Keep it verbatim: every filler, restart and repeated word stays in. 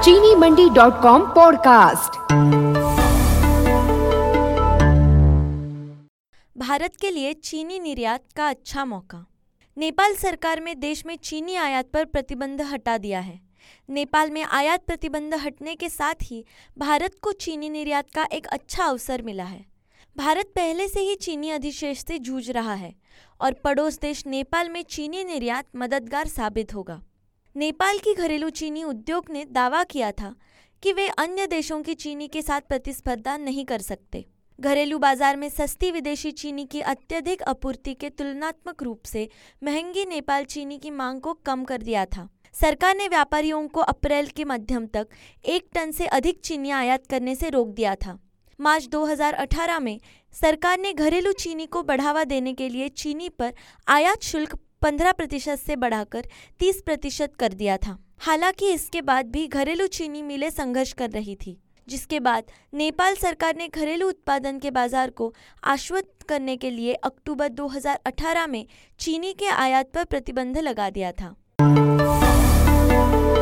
चीनी Mandi dot com podcast. Bharat के लिए चीनी निर्यात का अच्छा मौका। नेपाल सरकार ने देश में चीनी आयात पर प्रतिबंध हटा दिया है। नेपाल में आयात प्रतिबंध हटने के साथ ही भारत को चीनी निर्यात का एक अच्छा अवसर मिला है। भारत पहले से ही चीनी अधिशेष से जूझ रहा है और पड़ोस देश नेपाल में चीनी निर्यात मददगार साबित होगा। नेपाल की घरेलू चीनी उद्योग ने दावा किया था कि वे अन्य देशों की चीनी के साथ प्रतिस्पर्धा नहीं कर सकते। घरेलू बाजार में सस्ती विदेशी चीनी की अत्यधिक आपूर्ति के तुलनात्मक रूप से महंगी नेपाल चीनी की मांग को कम कर दिया था। सरकार ने व्यापारियों को अप्रैल के मध्यम तक एक टन से अधिक चीनी आयात करने से रोक दिया था। मार्च दो हज़ार अठारह में सरकार ने घरेलू चीनी को बढ़ावा देने के लिए चीनी पर आयात शुल्क पंद्रह प्रतिशत से बढ़ाकर तीस प्रतिशत कर दिया था। हालांकि इसके बाद भी घरेलू चीनी मिलें संघर्ष कर रही थी, जिसके बाद नेपाल सरकार ने घरेलू उत्पादन के बाजार को आश्वस्त करने के लिए अक्टूबर दो हज़ार अठारह में चीनी के आयात पर प्रतिबंध लगा दिया था।